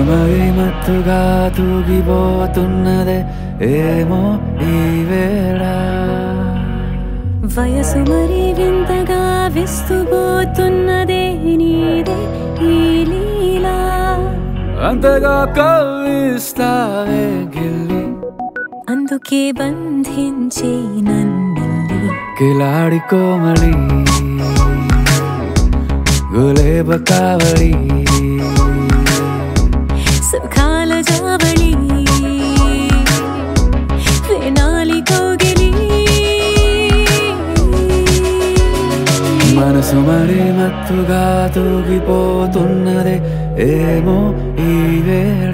మరి మత్తుగా తూగిపోతున్నదే ఏమో ఈ వేళ వయసు మరి వింతగా విస్తుపోతున్నదే నీదే ఈ లీలా అంతగా కవ్విస్తావే గిల్లి అందుకే బంధించే నన్నిల్లి కిలాడి కోమళి గులేబ కావళి సుఖాల జావళి వేనాలి కౌగిలి మనసు మరి మత్తుగా తూగిపోతున్నదే ఏమో ఈ వేళ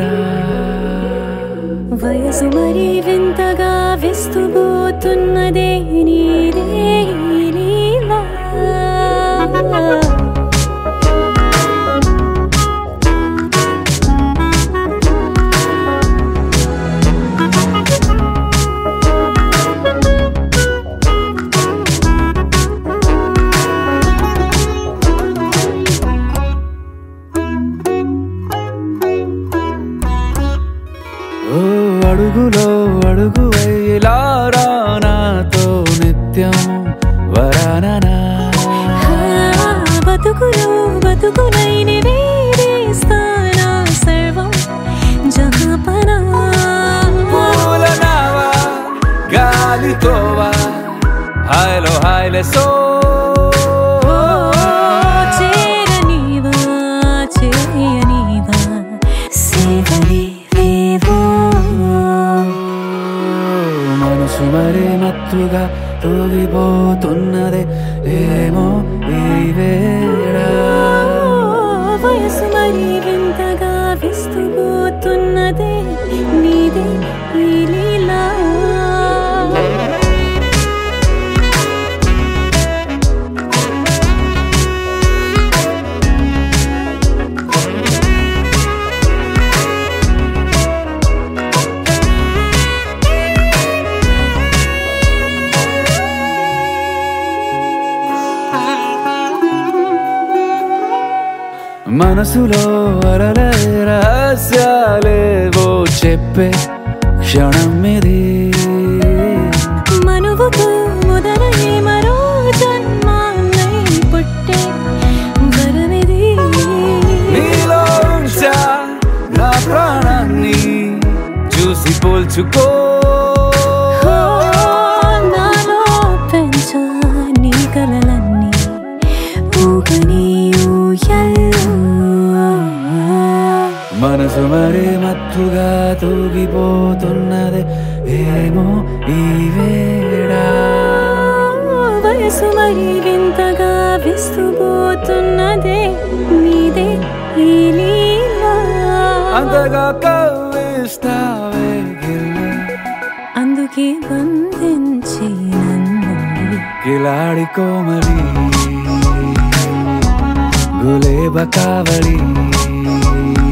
వయసు మరి వింతగా విస్తుపోతున్నదే నీదే ఈ లీలా ఓ అడుగులో అడుగు ఇలా నాతో నిత్యం వరాననా బతుకులో బతుకులైన వేరేస్తానా సర్వం జహాపనా పూలనావా గాలితోవా హాయ్లో హాయ్లే సో చేరనీవా చేయనీవా సేవలే మనసు మరి మత్తుగా తూగిపోతున్నదే ఏమో ఈ వేళ వయసు మరి వింతగా విస్తుపోతున్నదే నీదే ఈ లీలా మనసులో అలలే రహస్యాలేవో చెప్పే క్షణం ఇది మనువుకు మొదలై మరో జన్మాన్నై పుట్టే వరమిది నీలో ఉంచా నా ప్రాణాన్ని చూసి పోల్చుకో నాలో పెంచా నీ కలలన్నీ ఊగని మనసు మరి మత్తుగా తూగిపోతున్నదే ఏమో ఈ వేళ వయసు మరి వింతగా విస్తుపోతున్నదే నీదే ఈ లీలా అంతగా కవ్విస్తావే గిల్లి అందుకే బంధించి నన్ను కిలాడి కోమలి గులేబ కావళి